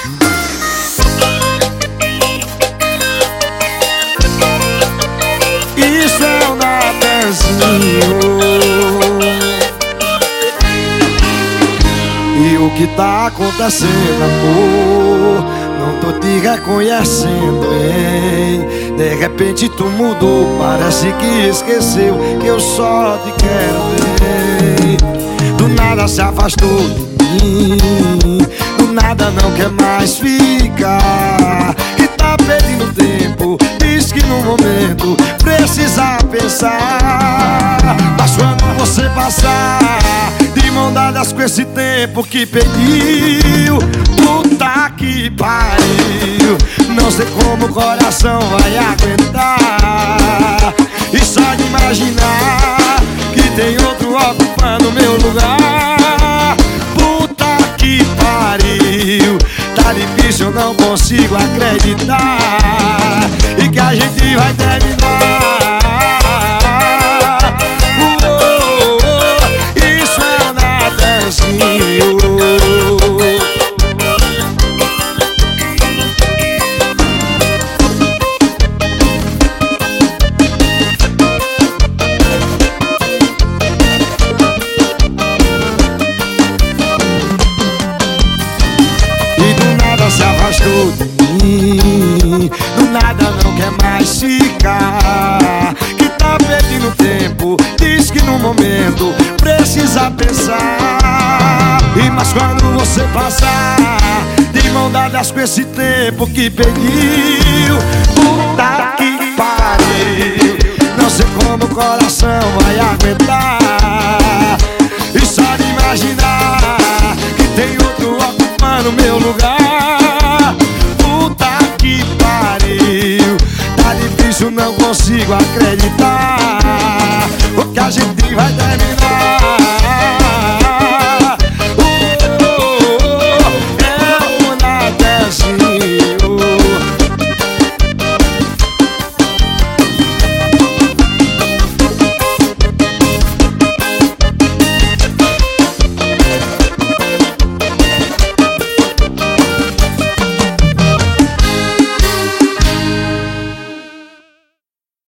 Isso é um Natanzinho. E o que tá acontecendo, amor? Não tô te reconhecendo, hein? De repente tu mudou, parece que esqueceu que eu só te quero ver. Do nada se afastou de mim, do nada não quer mais ficar. Que tá perdendo tempo, diz que no momento precisa pensar. Mas quando você passar de mão dadas com esse tempo que pediu, puta que pariu, não sei como o coração vai aguentar. E só de imaginar que tem outro ocupando meu lugar, puta que pariu, tá difícil, eu não consigo acreditar e que a gente vai terminar. Isso é um Natanzinho. Se afastou de mim, do nada não quer mais ficar. Que tá perdendo tempo, diz que no momento precisa pensar. E mas quando você passar de mão dadas com esse tempo que pediu, puta que pariu, não sei como o coração vai aguentar. E só de imaginar que tem outro ocupando meu lugar, puta que pariu, tá difícil, não consigo acreditar.